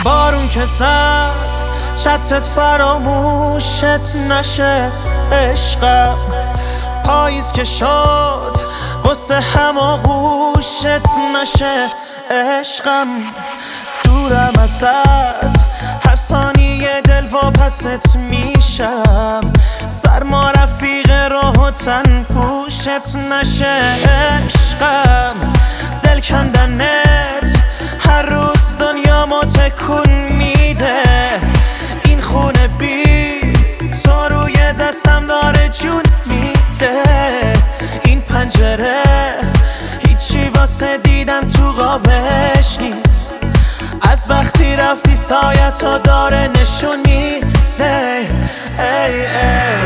بارون که زد چترت فراموشت نشه عشقم، پاییز که شد قصه هماغوشت نشه عشقم. دورم ازت هر ثانیه دل واپست میشم، سرما رفیق راه و تن پوشت نشه عشقم. دل کندنت هر روز دنیامو تکون میده، این خونه بی تو روی دستم داره جون میده. این پنجره هیچی واسه دیدن تو قابش نیست، از وقتی رفتی سایتو داره نشون میده. ای ای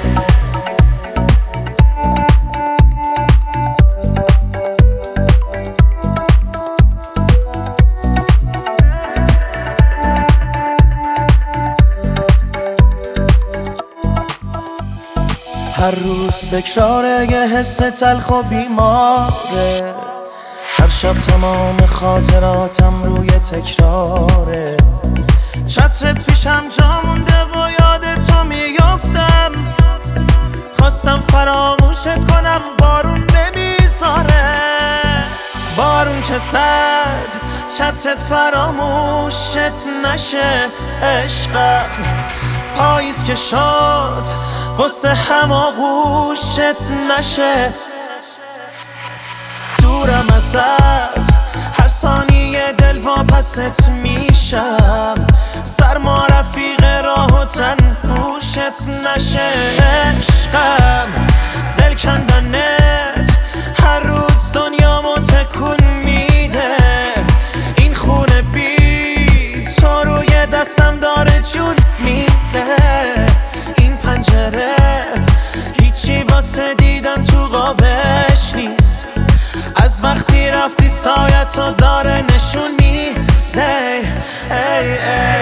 هر روز تکراره یه حس تلخ و بیماره، هر شب تمام خاطراتم روی تکراره. چترت پیشم جا مونده و یاد تو میافتم، خواستم فراموشت کنم بارون نمیذاره. بارون که زد چترت فراموشت نشه عشقم، پاییز که شد قصه هماغوشت نشه. دورم ازت هر ثانیه دل واپست میشم، سرما رفیق راه و تن پوشت نشه عشقم. دل کندنت هر روز دنیامو تکون میده، این خونه بی تو روی دستم داره جون میده. این پنجره هیچی واسه دیدن تو قابش نیست، از وقتی رفتی سایتو داره نشون میده. ای ای